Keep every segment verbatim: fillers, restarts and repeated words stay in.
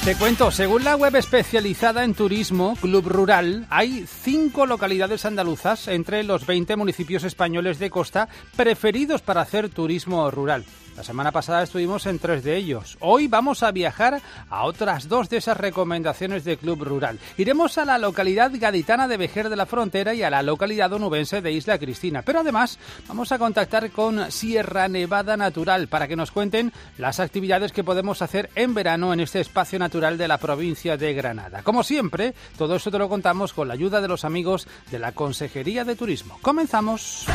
Te cuento, según la web especializada en turismo Club Rural, hay cinco localidades andaluzas entre los veinte municipios españoles de costa preferidos para hacer turismo rural. La semana pasada estuvimos en tres de ellos. Hoy vamos a viajar a otras dos de esas recomendaciones de Club Rural. Iremos a la localidad gaditana de Vejer de la Frontera y a la localidad onubense de Isla Cristina. Pero además vamos a contactar con Sierra Nevada Natural para que nos cuenten las actividades que podemos hacer en verano en este espacio natural de la provincia de Granada. Como siempre, todo eso te lo contamos con la ayuda de los amigos de la Consejería de Turismo. ¡Comenzamos!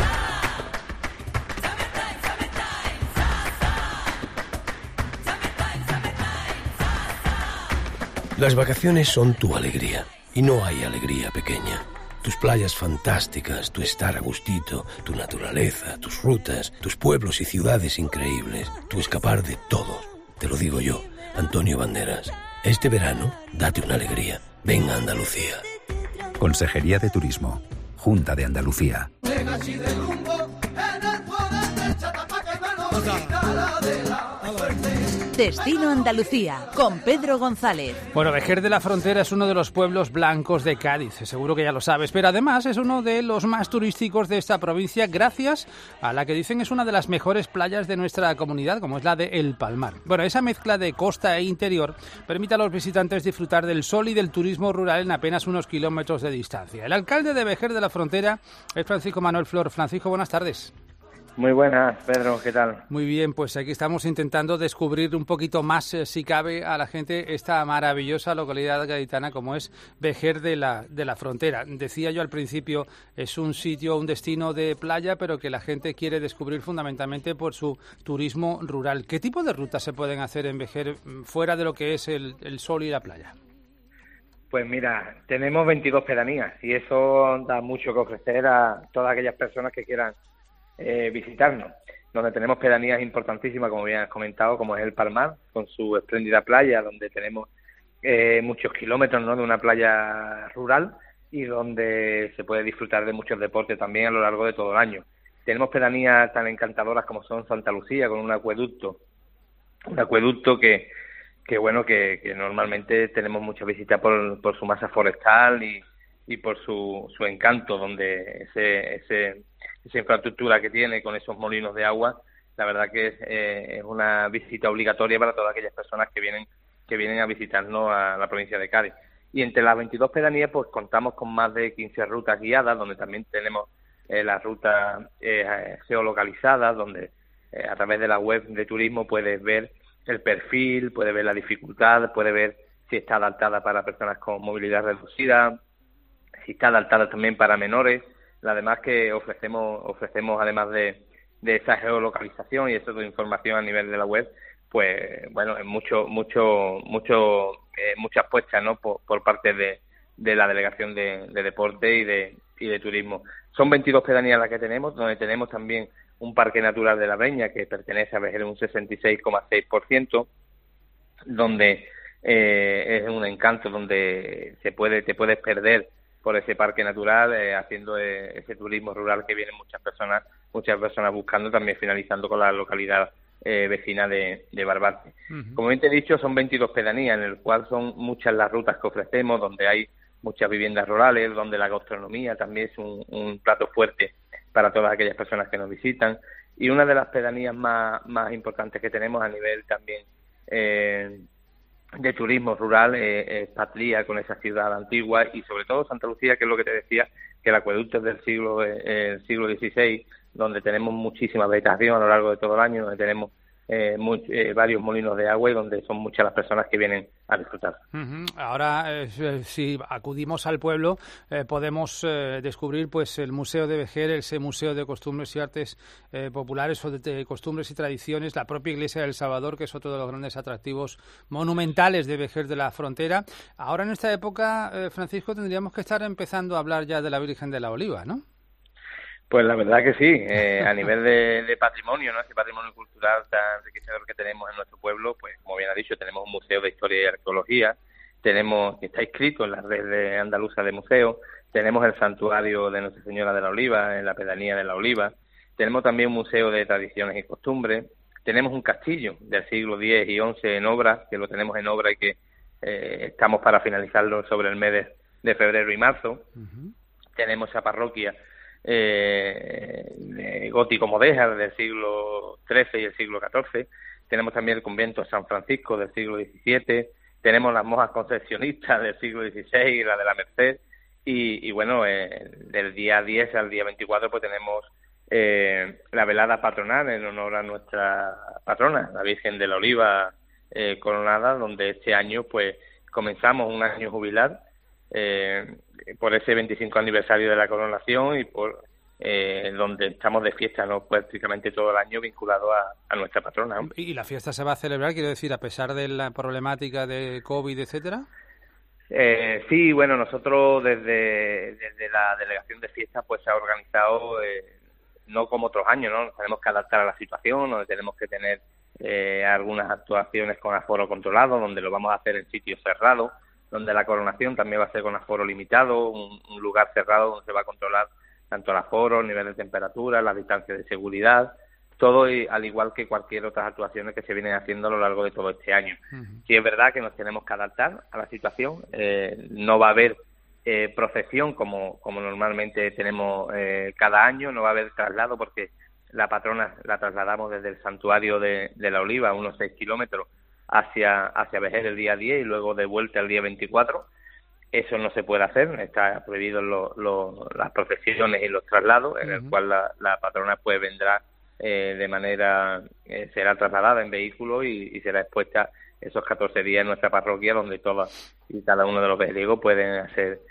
Las vacaciones son tu alegría, y no hay alegría pequeña. Tus playas fantásticas, tu estar a gustito, tu naturaleza, tus rutas, tus pueblos y ciudades increíbles, tu escapar de todo. Te lo digo yo, Antonio Banderas. Este verano, date una alegría. Ven a Andalucía. Consejería de Turismo, Junta de Andalucía. Destino Andalucía, con Pedro González. Bueno, Vejer de la Frontera es uno de los pueblos blancos de Cádiz, seguro que ya lo sabes, pero además es uno de los más turísticos de esta provincia, gracias a la que dicen es una de las mejores playas de nuestra comunidad, como es la de El Palmar. Bueno, esa mezcla de costa e interior permite a los visitantes disfrutar del sol y del turismo rural en apenas unos kilómetros de distancia. El alcalde de Vejer de la Frontera es Francisco Manuel Flor. Francisco, buenas tardes. Muy buenas, Pedro, ¿qué tal? Muy bien, pues aquí estamos intentando descubrir un poquito más, eh, si cabe, a la gente esta maravillosa localidad gaditana como es Vejer de la, de la Frontera. Decía yo al principio, es un sitio, un destino de playa, pero que la gente quiere descubrir fundamentalmente por su turismo rural. ¿Qué tipo de rutas se pueden hacer en Vejer fuera de lo que es el, el sol y la playa? Pues mira, tenemos veintidós pedanías y eso da mucho que ofrecer a todas aquellas personas que quieran Eh, visitarnos, donde tenemos pedanías importantísimas, como bien has comentado, como es El Palmar, con su espléndida playa, donde tenemos eh, muchos kilómetros, ¿no?, de una playa rural y donde se puede disfrutar de muchos deportes también a lo largo de todo el año. Tenemos pedanías tan encantadoras como son Santa Lucía, con un acueducto, un acueducto que, que bueno, que, que normalmente tenemos mucha visita por, por su masa forestal y, y por su, su encanto, donde ese, ese esa infraestructura que tiene con esos molinos de agua, la verdad que es, eh, es una visita obligatoria para todas aquellas personas que vienen que vienen a visitarnos a la provincia de Cádiz. Y entre las veintidós pedanías pues contamos con más de quince rutas guiadas, donde también tenemos eh, las rutas eh, geolocalizadas, donde eh, a través de la web de turismo puedes ver el perfil, puedes ver la dificultad, puedes ver si está adaptada para personas con movilidad reducida, si está adaptada también para menores. Además que ofrecemos, ofrecemos además de, de esa geolocalización y esa información a nivel de la web, pues bueno, es mucho, mucho, mucho, eh, muchas puestas, ¿no?, por, por parte de, de la Delegación de, de Deporte y de, y de Turismo. Son veintidós pedanías las que tenemos, donde tenemos también un parque natural de la Breña que pertenece a Vejer un sesenta y seis coma seis por ciento, donde eh, es un encanto, donde se puede, te puedes perder por ese parque natural, eh, haciendo eh, ese turismo rural que vienen muchas personas, muchas personas buscando, también finalizando con la localidad eh, vecina de, de Barbate. Uh-huh. Como bien te he dicho, son veintidós pedanías, en el cual son muchas las rutas que ofrecemos, donde hay muchas viviendas rurales, donde la gastronomía también es un, un plato fuerte para todas aquellas personas que nos visitan. Y una de las pedanías más, más importantes que tenemos a nivel también eh, de turismo rural eh, es Patría, con esa ciudad antigua, y sobre todo Santa Lucía, que es lo que te decía, que el acueducto es del siglo eh, siglo dieciséis, donde tenemos muchísima vegetación a lo largo de todo el año, donde tenemos eh, muy, eh, varios molinos de agua y donde son muchas las personas que vienen a disfrutar. Uh-huh. Ahora, eh, si acudimos al pueblo, eh, podemos eh, descubrir pues el Museo de Vejer, ese Museo de Costumbres y Artes eh, Populares o de, de Costumbres y Tradiciones, la propia Iglesia del Salvador, que es otro de los grandes atractivos monumentales de Vejer de la Frontera. Ahora, en esta época, eh, Francisco, tendríamos que estar empezando a hablar ya de la Virgen de la Oliva, ¿no? Pues la verdad que sí, eh, a nivel de, de patrimonio, ¿no?, ese patrimonio cultural tan enriquecedor que tenemos en nuestro pueblo, pues como bien ha dicho, tenemos un museo de historia y arqueología, tenemos, que está inscrito en la red de andaluza de museos, tenemos el santuario de Nuestra Señora de la Oliva, en la pedanía de la Oliva, tenemos también un museo de tradiciones y costumbres, tenemos un castillo del siglo diez y once en obra, que lo tenemos en obra y que eh, estamos para finalizarlo sobre el mes de, de febrero y marzo. Uh-huh. Tenemos esa parroquia eh, de gótico mudéjar del siglo trece y el siglo catorce. Tenemos también el convento de San Francisco del siglo diecisiete. Tenemos las monjas concepcionistas del siglo dieciséis y la de la Merced. Y, y bueno, eh, del día diez al día veinticuatro pues tenemos eh, la velada patronal en honor a nuestra patrona, la Virgen de la Oliva eh, coronada, donde este año pues comenzamos un año jubilar eh, por ese veinticinco aniversario de la coronación y por eh, donde estamos de fiesta, ¿no? Pues prácticamente todo el año vinculado a, a nuestra patrona, ¿no? ¿Y la fiesta se va a celebrar, quiero decir, a pesar de la problemática de COVID, etcétera? Eh, sí, bueno, nosotros desde, desde la delegación de fiestas pues se ha organizado eh, no como otros años, ¿no? Nos tenemos que adaptar a la situación, donde tenemos que tener eh, algunas actuaciones con aforo controlado, donde lo vamos a hacer en sitios cerrados, donde la coronación también va a ser con aforo limitado, un, un lugar cerrado donde se va a controlar tanto el aforo, el nivel de temperatura, las distancias de seguridad, todo y, al igual que cualquier otras actuaciones que se vienen haciendo a lo largo de todo este año. Uh-huh. Sí es verdad que nos tenemos que adaptar a la situación, eh, no va a haber eh, procesión como, como normalmente tenemos eh, cada año, no va a haber traslado porque la patrona la trasladamos desde el santuario de, de la Oliva, unos seis kilómetros, hacia, hacia Vejer el día diez y luego de vuelta el día veinticuatro. Eso no se puede hacer, está prohibido lo, lo, las procesiones y los traslados, en uh-huh. el cual la, la patrona pues vendrá Eh, de manera, eh, será trasladada en vehículo y, y será expuesta esos catorce días en nuestra parroquia, donde todas y cada uno de los vejerigos pueden hacer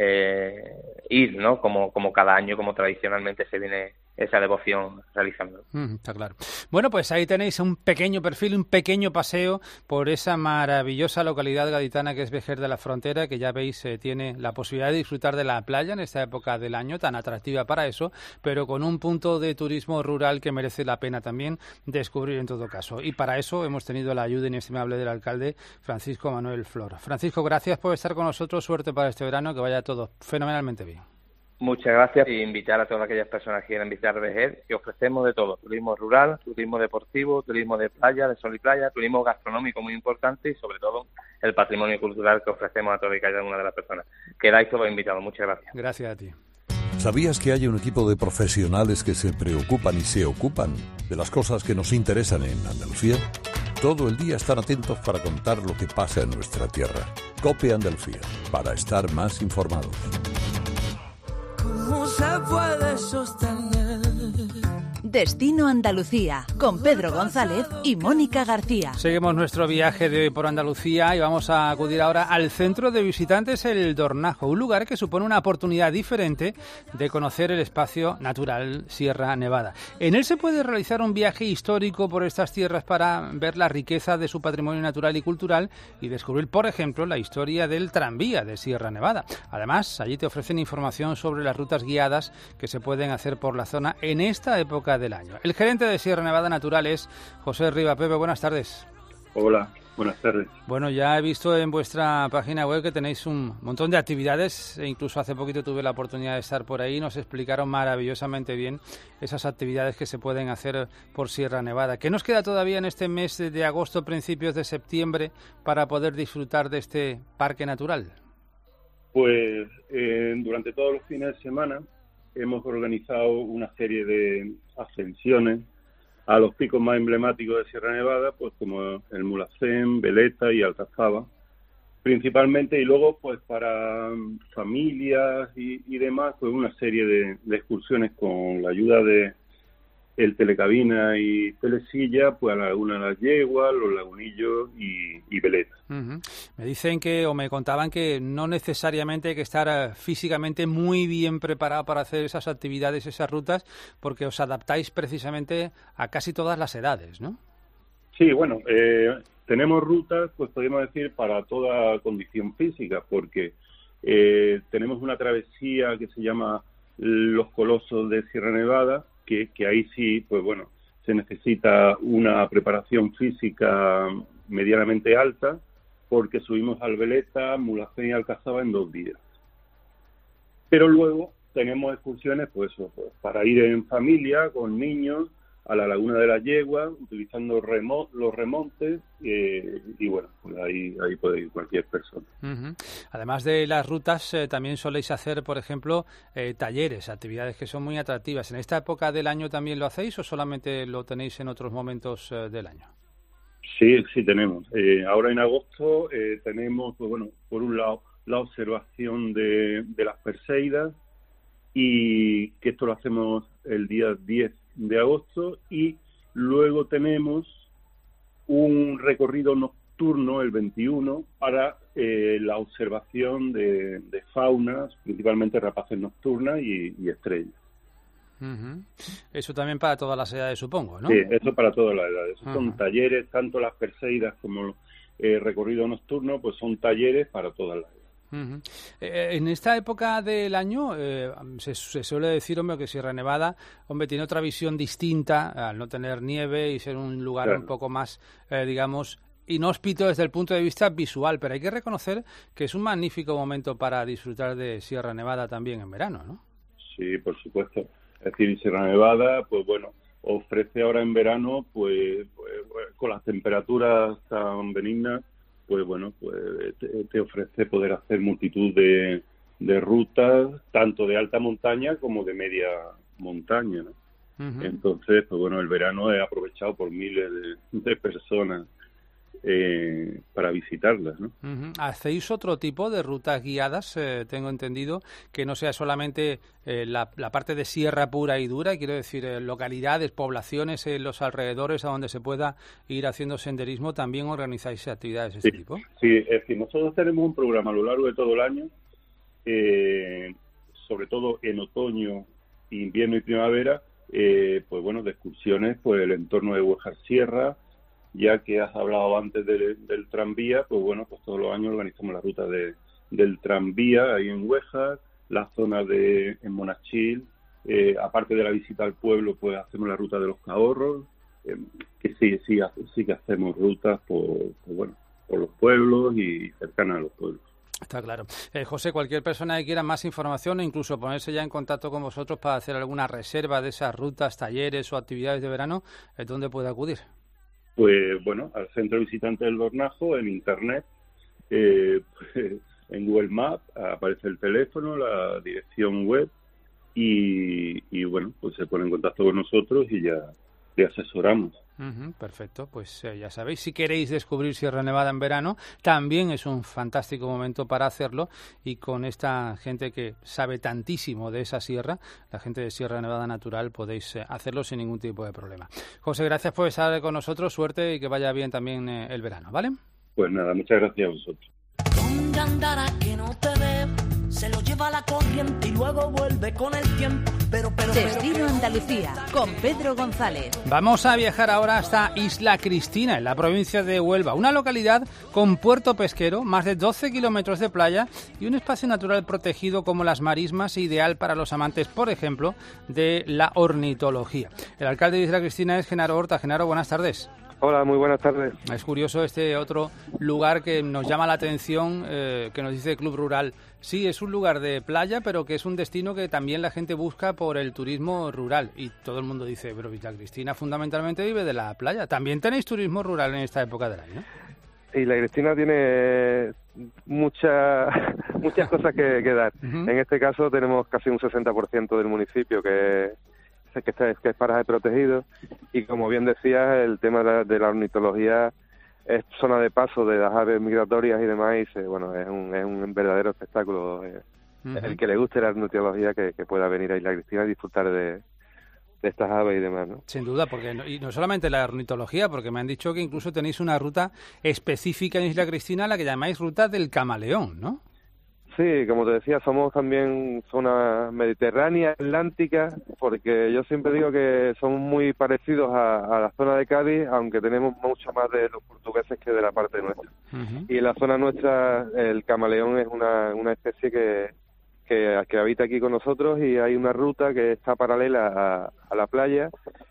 eh, ir, ¿no? Como, como cada año, como tradicionalmente se viene esa devoción realizando. Mm, está claro. Bueno, pues ahí tenéis un pequeño perfil, un pequeño paseo por esa maravillosa localidad gaditana que es Vejer de la Frontera, que ya veis eh, tiene la posibilidad de disfrutar de la playa en esta época del año tan atractiva para eso, pero con un punto de turismo rural que merece la pena también descubrir en todo caso. Y para eso hemos tenido la ayuda inestimable del alcalde Francisco Manuel Flor. Francisco, gracias por estar con nosotros, suerte para este verano, que vaya todo fenomenalmente bien. Muchas gracias y invitar a todas aquellas personas que quieran visitar Vejer, que ofrecemos de todo, turismo rural, turismo deportivo, turismo de playa, de sol y playa, turismo gastronómico muy importante y sobre todo el patrimonio cultural que ofrecemos a todas y cada una de las personas. Quedáis todos invitados, muchas gracias. Gracias a ti. ¿Sabías que hay un equipo de profesionales que se preocupan y se ocupan de las cosas que nos interesan en Andalucía? Todo el día están atentos para contar lo que pasa en nuestra tierra. COPE Andalucía, para estar más informados. ¿Cómo se puede sostener? Destino Andalucía, con Pedro González y Mónica García. Seguimos nuestro viaje de hoy por Andalucía y vamos a acudir ahora al centro de visitantes El Dornajo, un lugar que supone una oportunidad diferente de conocer el espacio natural Sierra Nevada. En él se puede realizar un viaje histórico por estas tierras para ver la riqueza de su patrimonio natural y cultural y descubrir, por ejemplo, la historia del tranvía de Sierra Nevada. Además, allí te ofrecen información sobre las rutas guiadas que se pueden hacer por la zona en esta época del año. El gerente de Sierra Nevada Natural es José Riva. Pepe, buenas tardes. Hola, buenas tardes. Bueno, ya he visto en vuestra página web que tenéis un montón de actividades e incluso hace poquito tuve la oportunidad de estar por ahí y nos explicaron maravillosamente bien esas actividades que se pueden hacer por Sierra Nevada. ¿Qué nos queda todavía en este mes de agosto, principios de septiembre, para poder disfrutar de este parque natural? Pues eh, durante todos los fines de semana hemos organizado una serie de ascensiones a los picos más emblemáticos de Sierra Nevada, pues como el Mulhacén, Veleta y Altazaba, principalmente, y luego pues para familias y, y demás, pues una serie de, de excursiones con la ayuda de el Telecabina y Telesilla, pues a la Laguna de las Yeguas, los Lagunillos y, y Veleta. Uh-huh. Me dicen que, o me contaban que no necesariamente hay que estar uh, físicamente muy bien preparado para hacer esas actividades, esas rutas, porque os adaptáis precisamente a casi todas las edades, ¿no? Sí, bueno, eh, tenemos rutas, pues podemos decir, para toda condición física, porque eh, tenemos una travesía que se llama Los Colosos de Sierra Nevada, Que, que ahí sí, pues bueno, se necesita una preparación física medianamente alta, porque subimos al Veleta, Mulhacén y Alcazaba en dos días. Pero luego tenemos excursiones, pues, pues para ir en familia, con niños, a la Laguna de las Yeguas, utilizando remo los remontes, eh, y bueno, pues ahí, ahí puede ir cualquier persona. Uh-huh. Además de las rutas, eh, también soléis hacer, por ejemplo, eh, talleres, actividades que son muy atractivas. ¿En esta época del año también lo hacéis o solamente lo tenéis en otros momentos eh, del año? Sí, sí tenemos. Eh, ahora en agosto eh, tenemos, pues bueno, por un lado, la observación de, de las Perseidas, y que esto lo hacemos el día diez de agosto, y luego tenemos un recorrido nocturno el veintiuno para eh, la observación de, de faunas, principalmente rapaces nocturnas y, y estrellas. Uh-huh. Eso también para todas las edades, supongo, ¿no? Sí, eso para todas las edades. Uh-huh. Son talleres, tanto las Perseidas como el recorrido nocturno, pues son talleres para todas las edades. Uh-huh. Eh, en esta época del año eh, se, se suele decir, hombre, que Sierra Nevada, hombre, tiene otra visión distinta al no tener nieve y ser un lugar claro. un poco más, eh, digamos, inhóspito desde el punto de vista visual, pero hay que reconocer que es un magnífico momento para disfrutar de Sierra Nevada también en verano, ¿no? Sí, por supuesto. Es decir, Sierra Nevada, pues bueno, ofrece ahora en verano, pues, pues, pues con las temperaturas tan benignas, pues bueno, pues te, te ofrece poder hacer multitud de, de rutas, tanto de alta montaña como de media montaña, ¿no? Uh-huh. Entonces, pues bueno, el verano es aprovechado por miles de, de personas eh, para visitarlas, ¿no? Uh-huh. ¿Hacéis otro tipo de rutas guiadas, eh, tengo entendido, que no sea solamente eh, la, la parte de sierra pura y dura, quiero decir, eh, localidades, poblaciones en los alrededores a donde se pueda ir haciendo senderismo, también organizáis actividades de este sí, tipo? Sí, es decir, nosotros tenemos un programa a lo largo de todo el año, eh, sobre todo en otoño, invierno y primavera, eh, pues bueno, de excursiones, pues el entorno de Huejar Sierra. Ya que has hablado antes de, del tranvía, pues bueno, pues todos los años organizamos la ruta de, del tranvía ahí en Huejar, la zona de en Monachil, eh, aparte de la visita al pueblo, pues hacemos la ruta de los Cahorros, eh, que sí, sí, sí que hacemos rutas por, por, bueno, por los pueblos y cercanas a los pueblos. Está claro. Eh, José, cualquier persona que quiera más información o incluso ponerse ya en contacto con vosotros para hacer alguna reserva de esas rutas, talleres o actividades de verano, ¿dónde puede acudir? Pues bueno, al centro visitante del Dornajo, en internet, eh, pues, en Google Maps aparece el teléfono, la dirección web y, y bueno, pues se pone en contacto con nosotros y ya le asesoramos. Uh-huh, perfecto, pues eh, ya sabéis, si queréis descubrir Sierra Nevada en verano, también es un fantástico momento para hacerlo, y con esta gente que sabe tantísimo de esa sierra, la gente de Sierra Nevada Natural, podéis eh, hacerlo sin ningún tipo de problema. José, gracias por estar con nosotros, suerte y que vaya bien también eh, el verano, ¿vale? Pues nada, muchas gracias a vosotros. ¿Dónde andará que no te ve? Se lo lleva la corriente y luego vuelve con el tiempo. Pero, pero, Destino pero, Andalucía, con Pedro González. Vamos a viajar ahora hasta Isla Cristina, en la provincia de Huelva, una localidad con puerto pesquero, más de doce kilómetros de playa y un espacio natural protegido como las marismas, ideal para los amantes, por ejemplo, de la ornitología. El alcalde de Isla Cristina es Genaro Horta. Genaro, buenas tardes. Hola, muy buenas tardes. Es curioso este otro lugar que nos llama la atención, eh, que nos dice Club Rural. Sí, es un lugar de playa, pero que es un destino que también la gente busca por el turismo rural. Y todo el mundo dice, pero Isla Cristina fundamentalmente vive de la playa. ¿También tenéis turismo rural en esta época del año? Isla Cristina tiene muchas muchas cosas que, que dar. Uh-huh. En este caso tenemos casi un sesenta por ciento del municipio que que es, que es paraje protegido, y como bien decías, el tema de la, de la ornitología es zona de paso de las aves migratorias y demás, y se, bueno, es un, es un verdadero espectáculo. Eh, uh-huh. El que le guste la ornitología, que, que pueda venir a Isla Cristina y disfrutar de, de estas aves y demás, ¿no? Sin duda, porque no, y no solamente la ornitología, porque me han dicho que incluso tenéis una ruta específica en Isla Cristina, la que llamáis Ruta del Camaleón, ¿no? Sí, como te decía, somos también zona mediterránea, atlántica, porque yo siempre digo que somos muy parecidos a, a la zona de Cádiz, aunque tenemos mucho más de los portugueses que de la parte nuestra. Uh-huh. Y en la zona nuestra, el camaleón es una, una especie que, que, que habita aquí con nosotros, y hay una ruta que está paralela a, a la playa,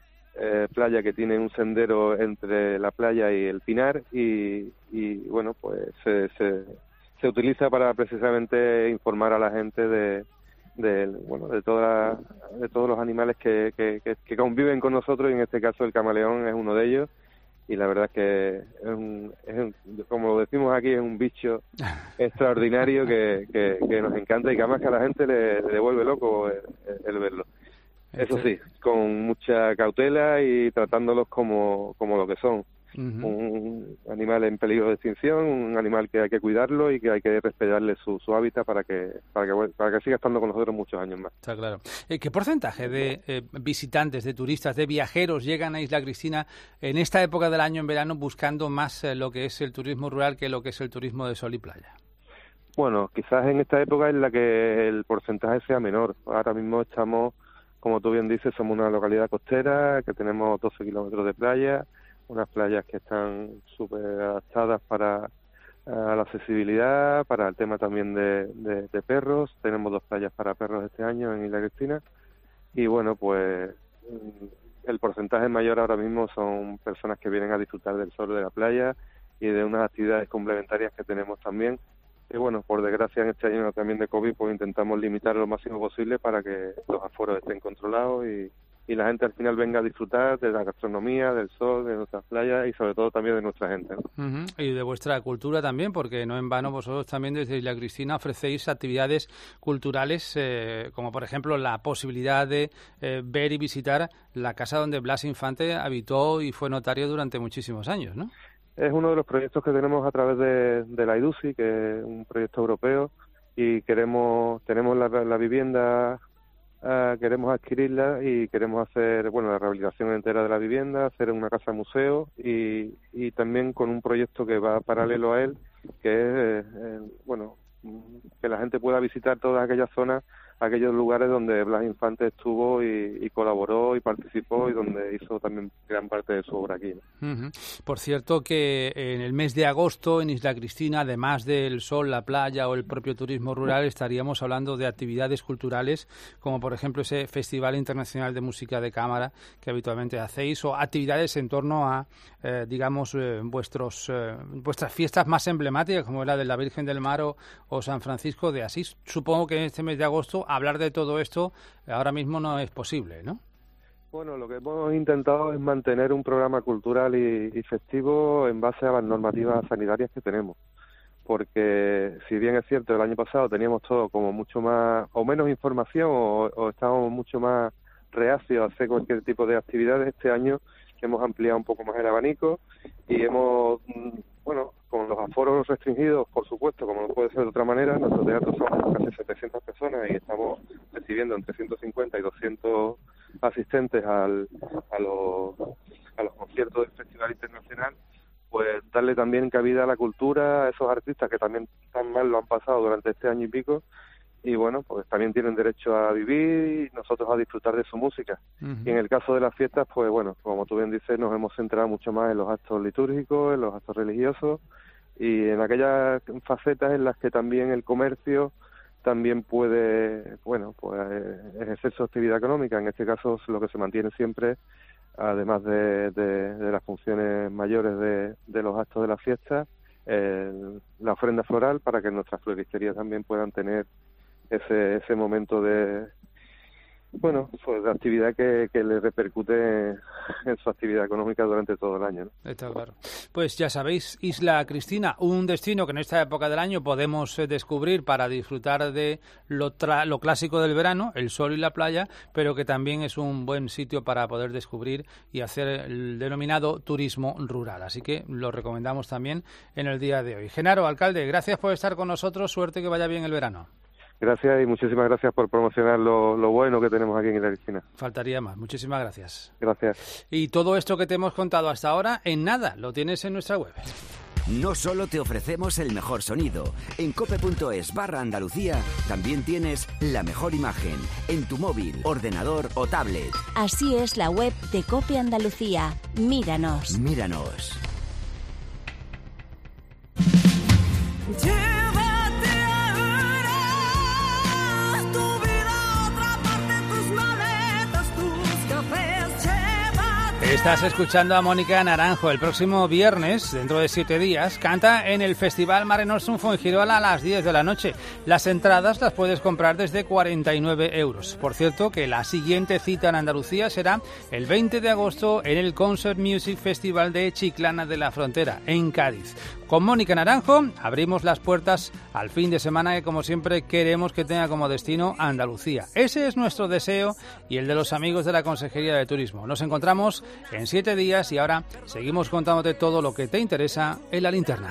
eh, playa que tiene un sendero entre la playa y el Pinar, y, y bueno, pues se... se se utiliza para precisamente informar a la gente de, de, bueno, de, toda, de todos los animales que, que, que, que conviven con nosotros, y en este caso el camaleón es uno de ellos. Y la verdad es que, es un, es un, como lo decimos aquí, es un bicho extraordinario que, que, que nos encanta y que además que a la gente le, le devuelve loco el, el verlo. Eso sí, con mucha cautela y tratándolos como, como lo que son. Uh-huh. Un animal en peligro de extinción, un animal que hay que cuidarlo y que hay que respetarle su, su hábitat para que, para que para que siga estando con nosotros muchos años más. Está claro. Eh, ¿Qué porcentaje de eh, visitantes, de turistas, de viajeros llegan a Isla Cristina en esta época del año, en verano, buscando más eh, lo que es el turismo rural que lo que es el turismo de sol y playa? Bueno, quizás en esta época en la que el porcentaje sea menor. Ahora mismo estamos, como tú bien dices, somos una localidad costera que tenemos doce kilómetros de playa, unas playas que están súper adaptadas para uh, la accesibilidad, para el tema también de, de, de perros. Tenemos dos playas para perros este año en Isla Cristina y bueno, pues el porcentaje mayor ahora mismo son personas que vienen a disfrutar del sol de la playa y de unas actividades complementarias que tenemos también. Y bueno, por desgracia en este año también de COVID pues intentamos limitar lo máximo posible para que los aforos estén controlados y y la gente al final venga a disfrutar de la gastronomía, del sol, de nuestras playas y sobre todo también de nuestra gente, ¿no? Uh-huh. Y de vuestra cultura también, porque no en vano vosotros también desde Isla Cristina ofrecéis actividades culturales, eh, como por ejemplo la posibilidad de eh, ver y visitar la casa donde Blas Infante habitó y fue notario durante muchísimos años, ¿no? Es uno de los proyectos que tenemos a través de, de la IDUCI, que es un proyecto europeo, y queremos tenemos la, la vivienda... Uh, queremos adquirirla y queremos hacer bueno la rehabilitación entera de la vivienda, hacer una casa museo y, y también con un proyecto que va paralelo a él, que es eh, bueno que la gente pueda visitar todas aquellas zonas, aquellos lugares donde Blas Infante estuvo y, y colaboró y participó y donde hizo también gran parte de su obra aquí, ¿no? Uh-huh. Por cierto que en el mes de agosto en Isla Cristina, además del sol, la playa o el propio turismo rural, estaríamos hablando de actividades culturales como por ejemplo ese Festival Internacional de Música de Cámara que habitualmente hacéis, o actividades en torno a eh, digamos eh, vuestros eh, vuestras fiestas más emblemáticas como la de la Virgen del Mar o, o San Francisco de Asís. Supongo que en este mes de agosto hablar de todo esto ahora mismo no es posible, ¿no? Bueno, lo que hemos intentado es mantener un programa cultural y, y festivo en base a las normativas sanitarias que tenemos, porque si bien es cierto el año pasado teníamos todo como mucho más o menos información o, o estábamos mucho más reacios a hacer cualquier tipo de actividades, este año hemos ampliado un poco más el abanico y hemos, bueno, con los aforos restringidos, por supuesto, como no puede ser de otra manera, nuestro teatro son casi setecientas personas y estamos recibiendo entre ciento cincuenta y doscientos asistentes al, a, los, a los conciertos del Festival Internacional, pues darle también cabida a la cultura, a esos artistas que también tan mal lo han pasado durante este año y pico, y bueno, pues también tienen derecho a vivir y nosotros a disfrutar de su música. Uh-huh. Y en el caso de las fiestas, pues bueno, como tú bien dices, nos hemos centrado mucho más en los actos litúrgicos, en los actos religiosos y en aquellas facetas en las que también el comercio también puede, bueno, pues ejercer su actividad económica. En este caso, lo que se mantiene siempre, además de, de, de las funciones mayores de, de los actos de la fiesta, eh, la ofrenda floral para que nuestras floristerías también puedan tener ese ese momento de bueno pues de actividad que, que le repercute en su actividad económica durante todo el año, ¿no? Está claro. Pues ya sabéis, Isla Cristina, un destino que en esta época del año podemos eh, descubrir para disfrutar de lo, tra- lo clásico del verano, el sol y la playa, pero que también es un buen sitio para poder descubrir y hacer el denominado turismo rural. Así que lo recomendamos también en el día de hoy. Genaro, alcalde, gracias por estar con nosotros. Suerte, que vaya bien el verano. Gracias y muchísimas gracias por promocionar lo, lo bueno que tenemos aquí en Isla Cristina. Faltaría más. Muchísimas gracias. Gracias. Y todo esto que te hemos contado hasta ahora, en nada, lo tienes en nuestra web. No solo te ofrecemos el mejor sonido. En cope.es barra Andalucía también tienes la mejor imagen en tu móvil, ordenador o tablet. Así es la web de Cope Andalucía. Míranos. Míranos. Estás escuchando a Mónica Naranjo. El próximo viernes, dentro de siete días, canta en el Festival Mare Nostrum Fuengirola a las diez de la noche. Las entradas las puedes comprar desde cuarenta y nueve euros. Por cierto, que la siguiente cita en Andalucía será el veinte de agosto en el Concert Music Festival de Chiclana de la Frontera, en Cádiz. Con Mónica Naranjo abrimos las puertas al fin de semana que, como siempre, queremos que tenga como destino Andalucía. Ese es nuestro deseo y el de los amigos de la Consejería de Turismo. Nos encontramos en siete días y ahora seguimos contándote todo lo que te interesa en La Linterna.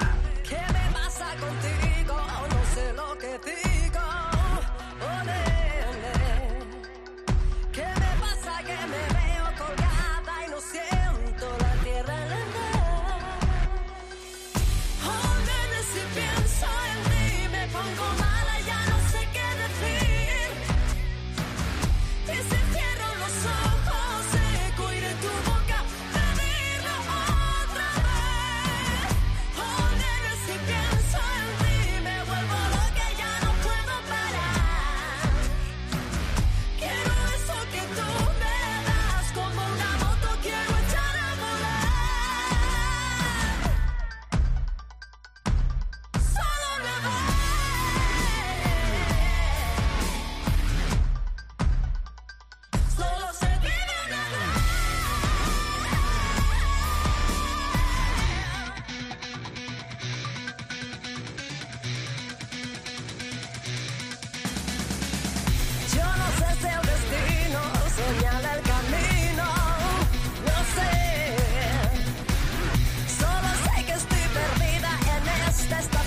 Señala el camino, no sé, solo sé que estoy perdida en esta estación.